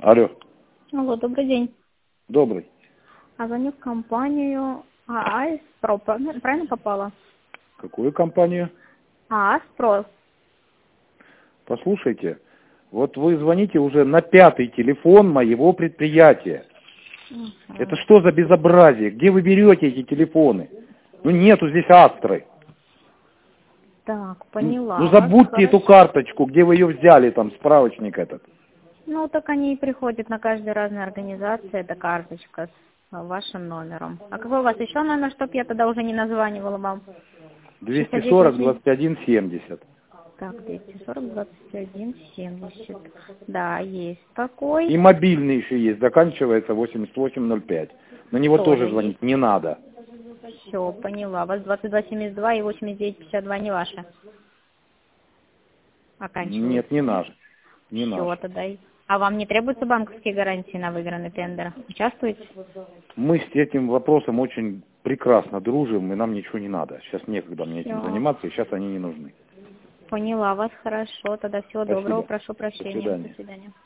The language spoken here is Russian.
Алло. Алло, добрый день. Добрый. А звоню в компанию ААС Про. Правильно попала? Какую компанию? ААС Про. Послушайте, вот вы звоните уже на 5-й телефон моего предприятия. Это что за безобразие? Где вы берете эти телефоны? Ну нету здесь Астры. Так, поняла. Ну вас. забудьте эту карточку, где вы ее взяли, там справочник этот. Ну, так они и приходят на каждой разной организации, эта карточка с вашим номером. А какой у вас еще номер, чтобы я тогда уже не названивала вам? 240 21 70. Так, 240 21 70. Да, есть такой. И мобильный еще есть, заканчивается 8805. На него тоже звонить не надо. Все, поняла. У вас 2272 и 8952 не ваши? Оканчивается. Нет, не наш. Не Все, наш. тогда. А вам не требуются банковские гарантии на выигранный тендер? Участвуете? Мы с этим вопросом очень прекрасно дружим, и нам ничего не надо. Сейчас некогда мне этим заниматься, и сейчас они не нужны. Поняла вас, хорошо. Тогда всего Спасибо. доброго, прошу До прощения. свидания. До свидания.